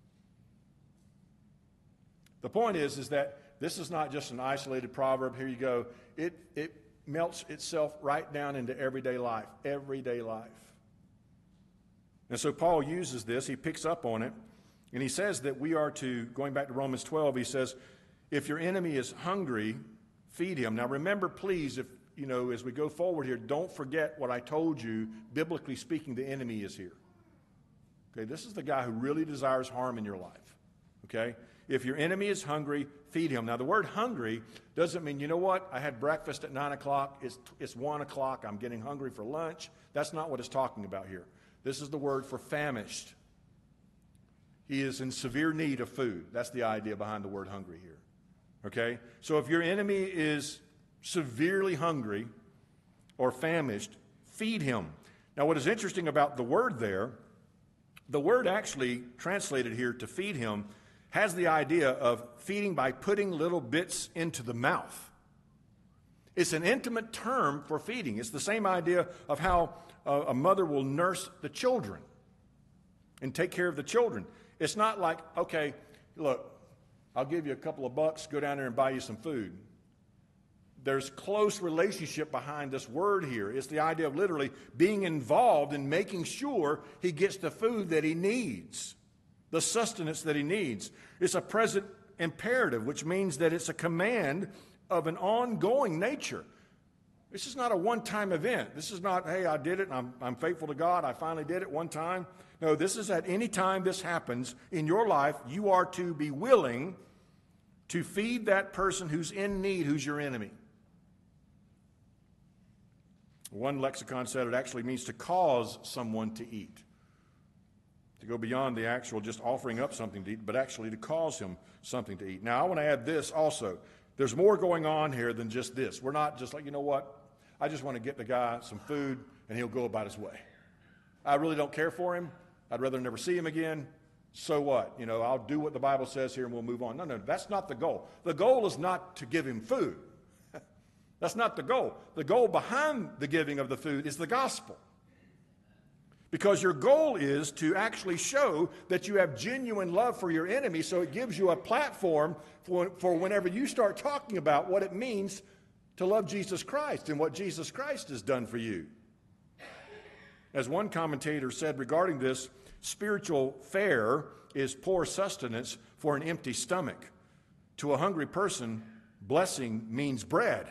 The point is, is that this is not just an isolated proverb. Here you go. It, it melts itself right down into everyday life, everyday life. And so Paul uses this. He picks up on it, and he says that we are to, going back to Romans twelve, he says, if your enemy is hungry, feed him. Now remember, please, if you know, as we go forward here, don't forget what I told you, biblically speaking, the enemy is here. Okay, this is the guy who really desires harm in your life. Okay? If your enemy is hungry, feed him. Now, the word hungry doesn't mean, you know what, I had breakfast at nine o'clock, it's, it's one o'clock, I'm getting hungry for lunch. That's not what it's talking about here. This is the word for famished. He is in severe need of food. That's the idea behind the word hungry here. Okay? So if your enemy is severely hungry or famished, feed him. Now, what is interesting about the word there, the word actually translated here to feed him has the idea of feeding by putting little bits into the mouth. It's an intimate term for feeding. It's the same idea of how a, a mother will nurse the children and take care of the children. It's not like, okay, look, I'll give you a couple of bucks, go down there and buy you some food. There's close relationship behind this word here. It's the idea of literally being involved in making sure he gets the food that he needs, the sustenance that he needs. It's a present imperative, which means that it's a command of an ongoing nature. This is not a one-time event. This is not, hey, I did it, and I'm, I'm faithful to God, I finally did it one time. No, this is at any time this happens in your life, you are to be willing to feed that person who's in need, who's your enemy. One lexicon said it actually means to cause someone to eat. To go beyond the actual just offering up something to eat, but actually to cause him something to eat. Now, I want to add this also. There's more going on here than just this. We're not just like, you know what, I just want to get the guy some food and he'll go about his way. I really don't care for him. I'd rather never see him again. So what? You know, I'll do what the Bible says here and we'll move on. No, no, that's not the goal. The goal is not to give him food. That's not the goal. The goal behind the giving of the food is the gospel. Because your goal is to actually show that you have genuine love for your enemy, so it gives you a platform for, for whenever you start talking about what it means to love Jesus Christ and what Jesus Christ has done for you. As one commentator said regarding this, spiritual fare is poor sustenance for an empty stomach. To a hungry person, blessing means bread.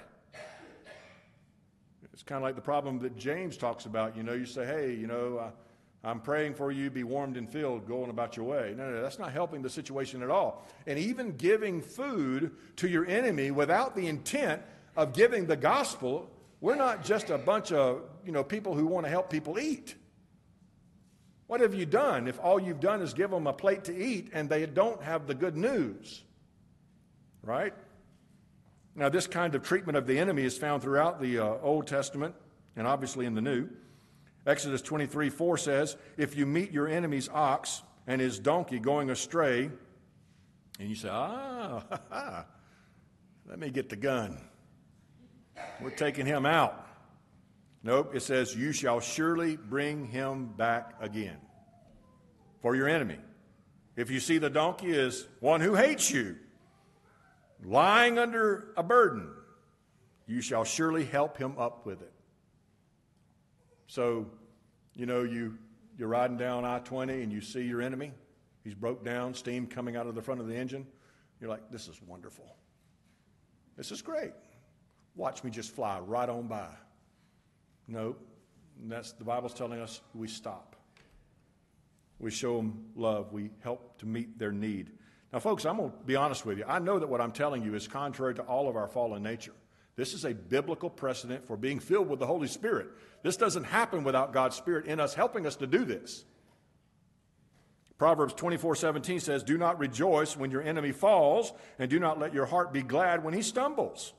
It's kind of like the problem that James talks about. You know, you say, hey, you know, uh, I'm praying for you, be warmed and filled, going about your way. No, no, that's not helping the situation at all. And even giving food to your enemy without the intent of giving the gospel, we're not just a bunch of, you know, people who want to help people eat. What have you done if all you've done is give them a plate to eat and they don't have the good news? Right? Now, this kind of treatment of the enemy is found throughout the uh, Old Testament and obviously in the New. Exodus twenty-three four says, if you meet your enemy's ox and his donkey going astray, and you say, ah, ha, ha, let me get the gun. We're taking him out. Nope, it says, you shall surely bring him back again for your enemy. If you see the donkey is one who hates you, lying under a burden, you shall surely help him up with it. So, you know, you you're riding down I twenty and you see your enemy. He's broke down, steam coming out of the front of the engine. You're like, this is wonderful. This is great. Watch me just fly right on by. No, that's the Bible's telling us we stop. We show them love. We help to meet their need. Now, folks, I'm going to be honest with you. I know that what I'm telling you is contrary to all of our fallen nature. This is a biblical precedent for being filled with the Holy Spirit. This doesn't happen without God's Spirit in us helping us to do this. Proverbs twenty-four seventeen says, do not rejoice when your enemy falls, and do not let your heart be glad when he stumbles.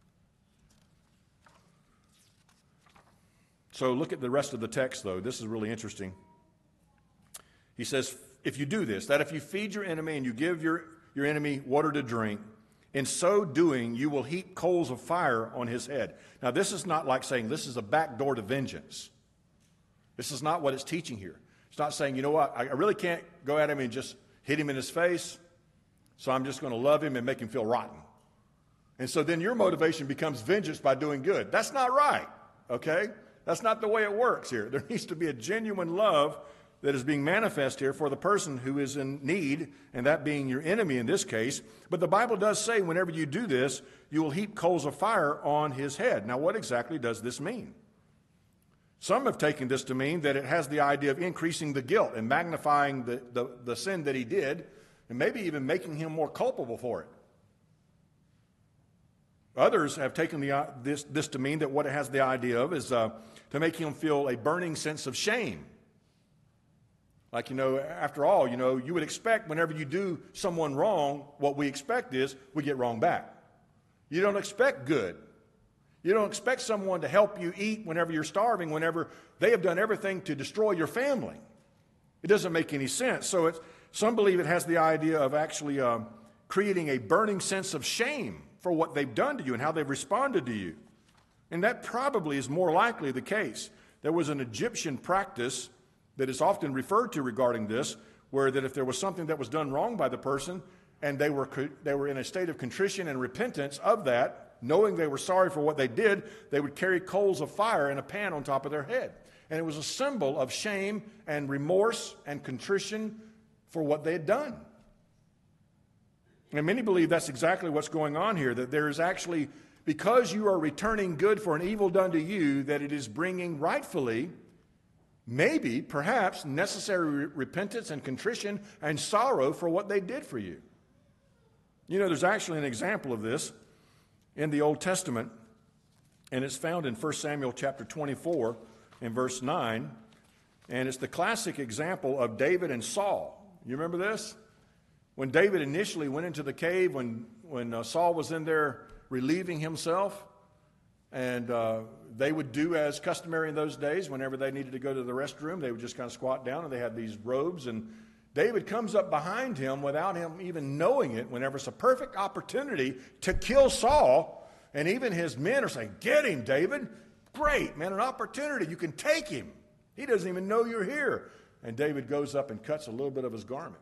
So look at the rest of the text, though. This is really interesting. He says, if you do this, that if you feed your enemy and you give your, your enemy water to drink, in so doing, you will heap coals of fire on his head. Now, this is not like saying this is a backdoor to vengeance. This is not what it's teaching here. It's not saying, you know what, I really can't go at him and just hit him in his face, so I'm just going to love him and make him feel rotten. And so then your motivation becomes vengeance by doing good. That's not right, okay? That's not the way it works here. There needs to be a genuine love that is being manifest here for the person who is in need, and that being your enemy in this case. But the Bible does say whenever you do this, you will heap coals of fire on his head. Now, what exactly does this mean? Some have taken this to mean that it has the idea of increasing the guilt and magnifying the, the, the sin that he did, and maybe even making him more culpable for it. Others have taken the, uh, this, this to mean that what it has the idea of is uh, to make him feel a burning sense of shame. Like, you know, after all, you know, you would expect whenever you do someone wrong, what we expect is we get wrong back. You don't expect good. You don't expect someone to help you eat whenever you're starving, whenever they have done everything to destroy your family. It doesn't make any sense. So it's, some believe it has the idea of actually uh, creating a burning sense of shame for what they've done to you and how they've responded to you. And that probably is more likely the case. There was an Egyptian practice that is often referred to regarding this, where that if there was something that was done wrong by the person and they were they were in a state of contrition and repentance of that, knowing they were sorry for what they did, they would carry coals of fire in a pan on top of their head. And it was a symbol of shame and remorse and contrition for what they had done. And many believe that's exactly what's going on here, that there is actually, because you are returning good for an evil done to you, that it is bringing rightfully, maybe, perhaps, necessary re- repentance and contrition and sorrow for what they did for you. You know, there's actually an example of this in the Old Testament, and it's found in First Samuel chapter twenty-four and verse nine, and it's the classic example of David and Saul. You remember this? When David initially went into the cave, when, when uh, Saul was in there relieving himself, and uh, they would do as customary in those days, whenever they needed to go to the restroom, they would just kind of squat down, and they had these robes, and David comes up behind him without him even knowing it, whenever it's a perfect opportunity to kill Saul, and even his men are saying, get him, David. Great, man, an opportunity. You can take him. He doesn't even know you're here. And David goes up and cuts a little bit of his garment.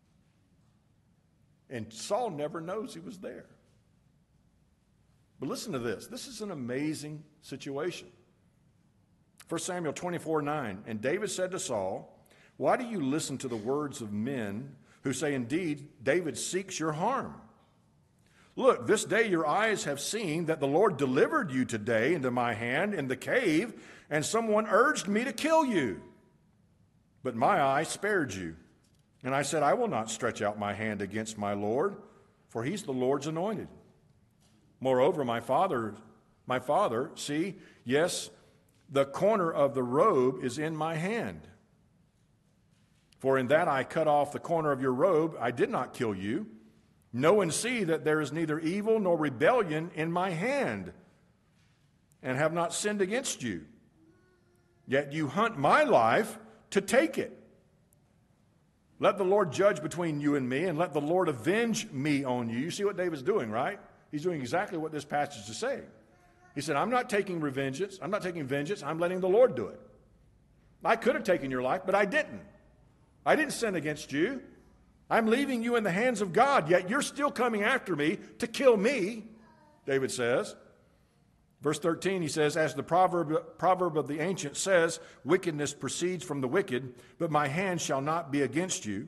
And Saul never knows he was there. But listen to this. This is an amazing situation. First Samuel twenty-four nine, and David said to Saul, why do you listen to the words of men who say, indeed, David seeks your harm? Look, this day your eyes have seen that the Lord delivered you today into my hand in the cave, and someone urged me to kill you. But my eye spared you. And I said, I will not stretch out my hand against my Lord, for he's the Lord's anointed. Moreover, my father, my father, see, yes, the corner of the robe is in my hand. For in that I cut off the corner of your robe, I did not kill you. Know and see that there is neither evil nor rebellion in my hand, and have not sinned against you. Yet you hunt my life to take it. Let the Lord judge between you and me, and let the Lord avenge me on you. You see what David's doing, right? He's doing exactly what this passage is saying. He said, I'm not taking revenge. I'm not taking vengeance. I'm letting the Lord do it. I could have taken your life, but I didn't. I didn't sin against you. I'm leaving you in the hands of God, yet you're still coming after me to kill me, David says. Verse thirteen, he says, as the proverb, proverb of the ancient says, wickedness proceeds from the wicked, but my hand shall not be against you.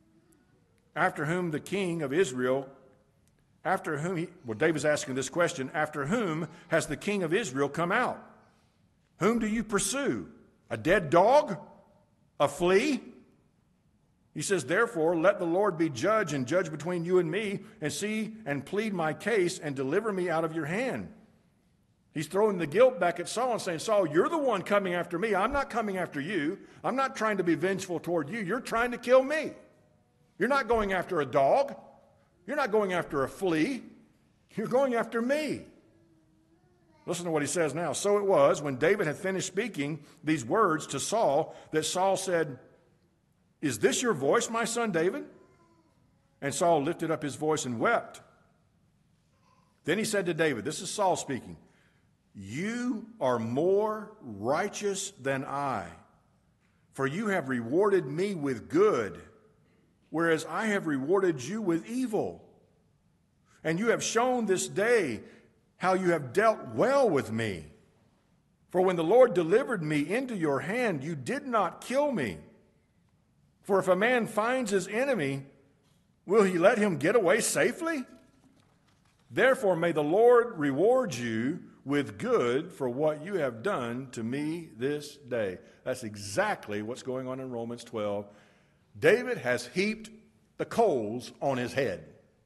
After whom the king of Israel, after whom, he, well, David's asking this question, after whom has the king of Israel come out? Whom do you pursue? A dead dog? A flea? He says, therefore, let the Lord be judge and judge between you and me, and see and plead my case and deliver me out of your hand. He's throwing the guilt back at Saul and saying, Saul, you're the one coming after me. I'm not coming after you. I'm not trying to be vengeful toward you. You're trying to kill me. You're not going after a dog. You're not going after a flea. You're going after me. Listen to what he says now. So it was, when David had finished speaking these words to Saul, that Saul said, is this your voice, my son David? And Saul lifted up his voice and wept. Then he said to David, this is Saul speaking, you are more righteous than I, for you have rewarded me with good, whereas I have rewarded you with evil. And you have shown this day how you have dealt well with me. For when the Lord delivered me into your hand, you did not kill me. For if a man finds his enemy, will he let him get away safely? Therefore may the Lord reward you with good for what you have done to me this day. That's exactly what's going on in Romans twelve. David has heaped the coals on his head.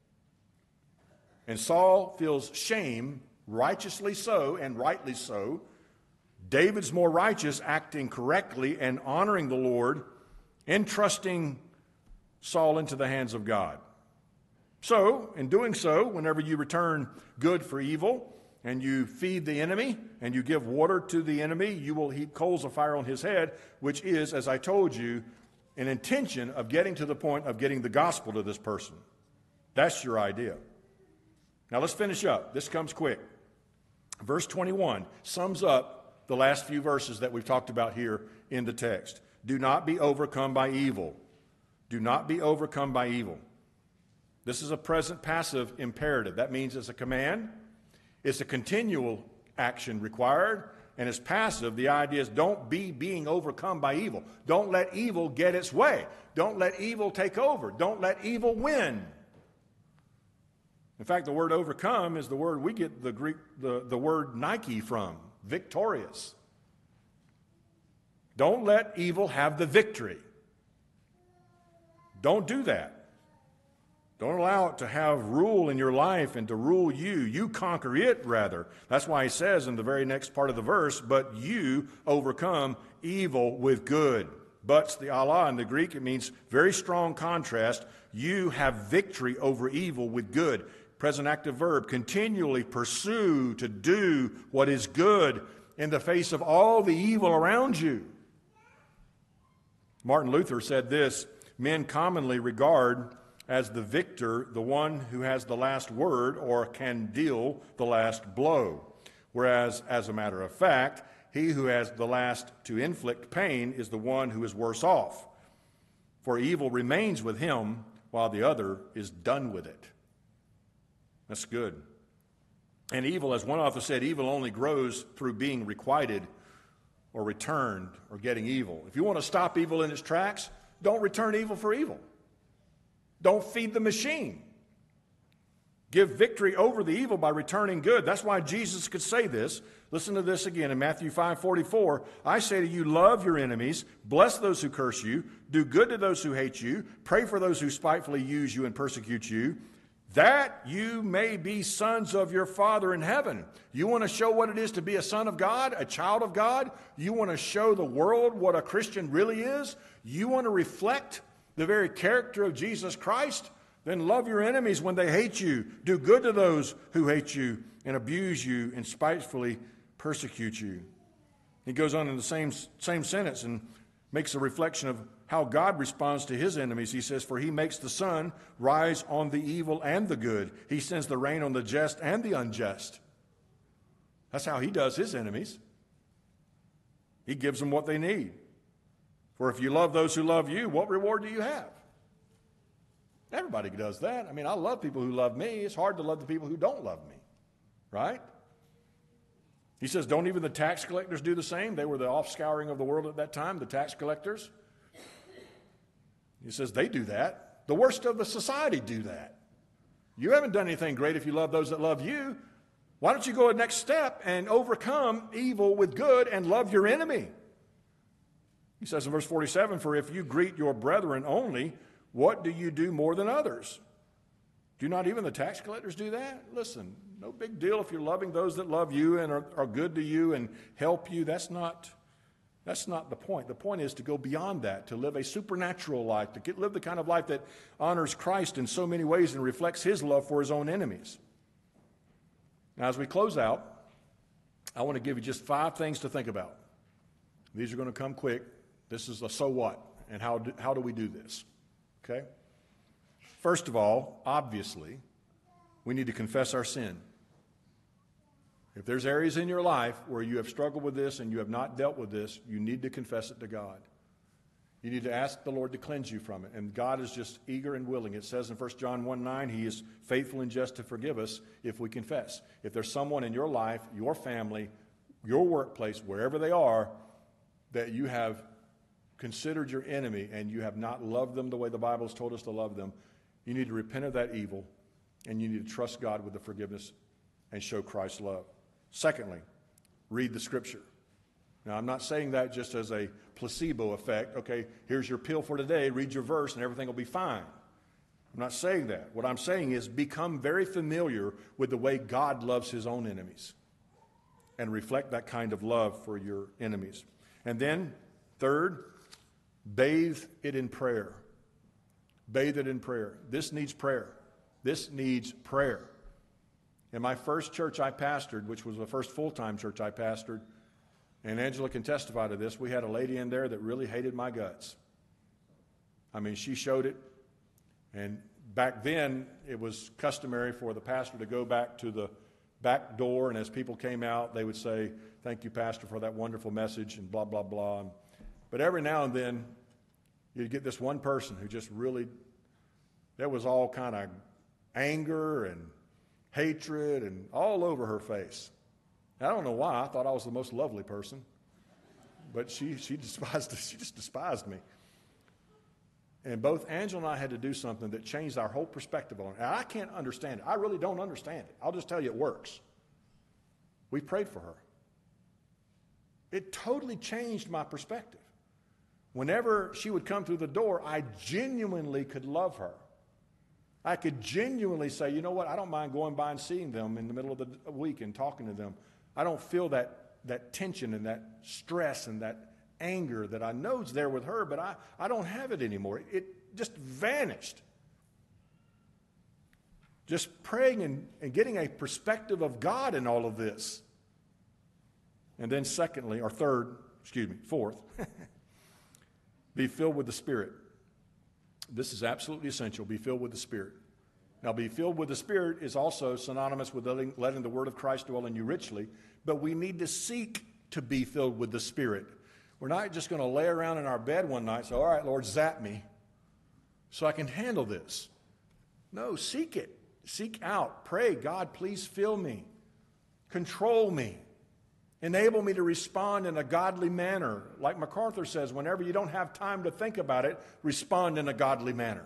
And Saul feels shame, righteously so and rightly so. David's more righteous, acting correctly and honoring the Lord, entrusting Saul into the hands of God. So, in doing so, whenever you return good for evil, and you feed the enemy, and you give water to the enemy, you will heap coals of fire on his head, which is, as I told you, an intention of getting to the point of getting the gospel to this person. That's your idea. Now let's finish up. This comes quick. Verse twenty-one sums up the last few verses that we've talked about here in the text. Do not be overcome by evil. Do not be overcome by evil. This is a present passive imperative. That means it's a command. It's a continual action required. And it's passive. The idea is don't be being overcome by evil. Don't let evil get its way. Don't let evil take over. Don't let evil win. In fact, the word overcome is the word we get the Greek, the, the word Nike from, victorious. Don't let evil have the victory. Don't do that. Don't allow it to have rule in your life and to rule you. You conquer it, rather. That's why he says in the very next part of the verse, but you overcome evil with good. But's the Allah in the Greek. It means very strong contrast. You have victory over evil with good. Present active verb, continually pursue to do what is good in the face of all the evil around you. Martin Luther said this, men commonly regard as the victor the one who has the last word or can deal the last blow, whereas, as a matter of fact, he who has the last to inflict pain is the one who is worse off, for evil remains with him while the other is done with it. That's good. And evil, as one author said, evil only grows through being requited or returned or getting evil. If you want to stop evil in its tracks, don't return evil for evil. Don't feed the machine. Give victory over the evil by returning good. That's why Jesus could say this. Listen to this again in Matthew five forty-four. I say to you, love your enemies, bless those who curse you, do good to those who hate you, pray for those who spitefully use you and persecute you, that you may be sons of your Father in heaven. You want to show what it is to be a son of God, a child of God? You want to show the world what a Christian really is? You want to reflect the very character of Jesus Christ? Then love your enemies when they hate you. Do good to those who hate you and abuse you and spitefully persecute you. He goes on in the same, same sentence and makes a reflection of how God responds to his enemies. He says, for he makes the sun rise on the evil and the good. He sends the rain on the just and the unjust. That's how he does his enemies. He gives them what they need. For if you love those who love you, what reward do you have? Everybody does that. I mean, I love people who love me. It's hard to love the people who don't love me, right? He says, don't even the tax collectors do the same? They were the offscouring of the world at that time, the tax collectors. He says, they do that. The worst of the society do that. You haven't done anything great if you love those that love you. Why don't you go a next step and overcome evil with good and love your enemy? He says in verse forty-seven, for if you greet your brethren only, what do you do more than others? Do not even the tax collectors do that? Listen, no big deal if you're loving those that love you and are, are good to you and help you. That's not, that's not the point. The point is to go beyond that, to live a supernatural life, to get, live the kind of life that honors Christ in so many ways and reflects his love for his own enemies. Now, as we close out, I want to give you just five things to think about. These are going to come quick. This is a so what, and how do, how do we do this? Okay? First of all, obviously, we need to confess our sin. If there's areas in your life where you have struggled with this and you have not dealt with this, you need to confess it to God. You need to ask the Lord to cleanse you from it. And God is just eager and willing. It says in First John one nine, he is faithful and just to forgive us if we confess. If there's someone in your life, your family, your workplace, wherever they are, that you have considered your enemy and you have not loved them the way the Bible has told us to love them, you need to repent of that evil, and you need to trust God with the forgiveness and show Christ's love. Secondly, read the Scripture. Now, I'm not saying that just as a placebo effect. Okay, here's your pill for today, read your verse, and everything will be fine. I'm not saying that. What I'm saying is become very familiar with the way God loves his own enemies and reflect that kind of love for your enemies. And then, third, bathe it in prayer. Bathe it in prayer. This needs prayer. This needs prayer. In my first church I pastored, which was the first full-time church I pastored, and Angela can testify to this, we had a lady in there that really hated my guts. I mean, she showed it. And back then, it was customary for the pastor to go back to the back door, and as people came out, they would say, thank you, Pastor, for that wonderful message, and blah, blah, blah. But every now and then, you'd get this one person who just really, there was all kind of anger and hatred and all over her face. I don't know why. I thought I was the most lovely person. But she she despised, she just despised me. And both Angela and I had to do something that changed our whole perspective on it. And I can't understand it. I really don't understand it. I'll just tell you it works. We prayed for her. It totally changed my perspective. Whenever she would come through the door, I genuinely could love her. I could genuinely say, you know what, I don't mind going by and seeing them in the middle of the week and talking to them. I don't feel that, that tension and that stress and that anger that I know is there with her, but I, I don't have it anymore. It, it just vanished. Just praying and, and getting a perspective of God in all of this. And then secondly, or third, excuse me, fourth, be filled with the Spirit. This is absolutely essential. Be filled with the Spirit. Now, be filled with the Spirit is also synonymous with letting, letting the Word of Christ dwell in you richly, but we need to seek to be filled with the Spirit. We're not just going to lay around in our bed one night and say, all right, Lord, zap me so I can handle this. No, seek it. Seek out. Pray, God, please fill me. Control me. Enable me to respond in a godly manner. Like MacArthur says, whenever you don't have time to think about it, respond in a godly manner.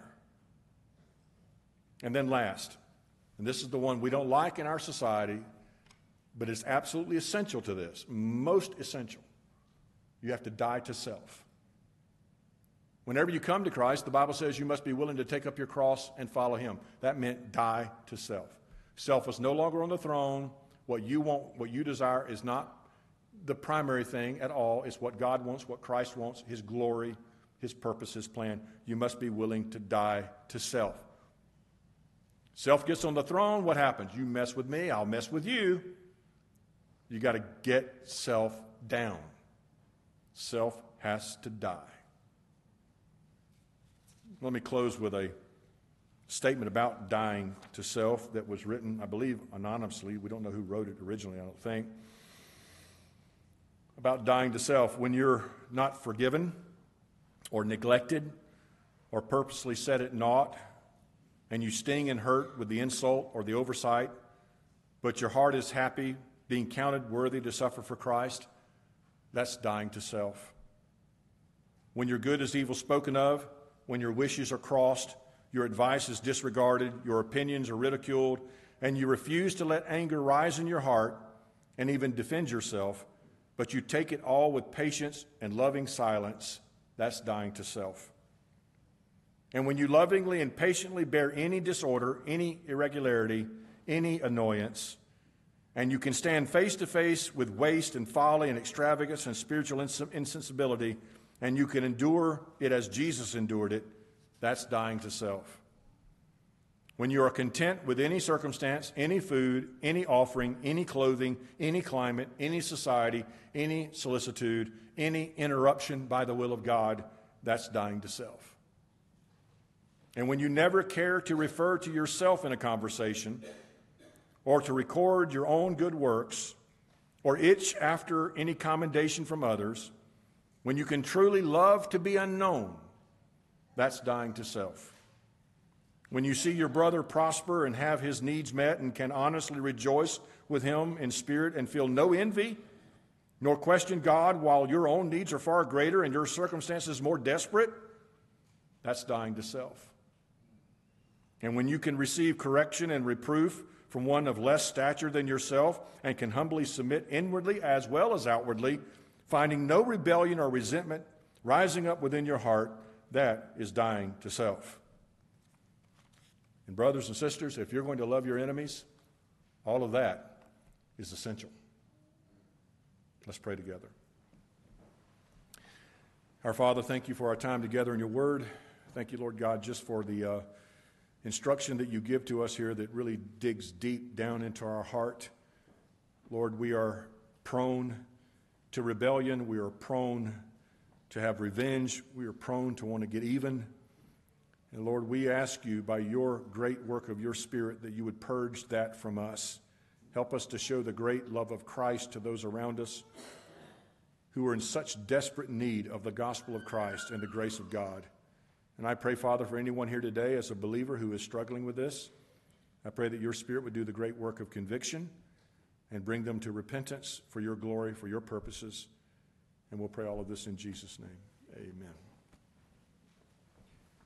And then last, and this is the one we don't like in our society, but it's absolutely essential to this, most essential. You have to die to self. Whenever you come to Christ, the Bible says you must be willing to take up your cross and follow him. That meant die to self. Self is no longer on the throne. What you want, what you desire is not the primary thing at all. It's what God wants, what Christ wants, his glory, his purpose, his plan. You must be willing to die to self. Self gets on the throne, what happens? You mess with me, I'll mess with you. You got to get self down. Self has to die. Let me close with a statement about dying to self that was written, I believe, anonymously. We don't know who wrote it originally, I don't think. About dying to self. When you're not forgiven or neglected or purposely set at naught, and you sting and hurt with the insult or the oversight, but your heart is happy being counted worthy to suffer for Christ, that's dying to self. When your good is evil spoken of, when your wishes are crossed, your advice is disregarded, your opinions are ridiculed, and you refuse to let anger rise in your heart and even defend yourself, but you take it all with patience and loving silence, that's dying to self. And when you lovingly and patiently bear any disorder, any irregularity, any annoyance, and you can stand face to face with waste and folly and extravagance and spiritual ins- insensibility, and you can endure it as Jesus endured it, that's dying to self. When you are content with any circumstance, any food, any offering, any clothing, any climate, any society, any solicitude, any interruption by the will of God, that's dying to self. And when you never care to refer to yourself in a conversation, or to record your own good works, or itch after any commendation from others, when you can truly love to be unknown, that's dying to self. When you see your brother prosper and have his needs met and can honestly rejoice with him in spirit and feel no envy, nor question God while your own needs are far greater and your circumstances more desperate, that's dying to self. And when you can receive correction and reproof from one of less stature than yourself and can humbly submit inwardly as well as outwardly, finding no rebellion or resentment rising up within your heart, that is dying to self. And brothers and sisters, if you're going to love your enemies, all of that is essential. Let's pray together. Our Father, thank you for our time together in your word. Thank you, Lord God, just for the uh, instruction that you give to us here that really digs deep down into our heart. Lord, we are prone to rebellion. We are prone to have revenge. We are prone to want to get even. And Lord, we ask you by your great work of your Spirit that you would purge that from us. Help us to show the great love of Christ to those around us who are in such desperate need of the gospel of Christ and the grace of God. And I pray, Father, for anyone here today as a believer who is struggling with this, I pray that your Spirit would do the great work of conviction and bring them to repentance for your glory, for your purposes. And we'll pray all of this in Jesus' name. Amen.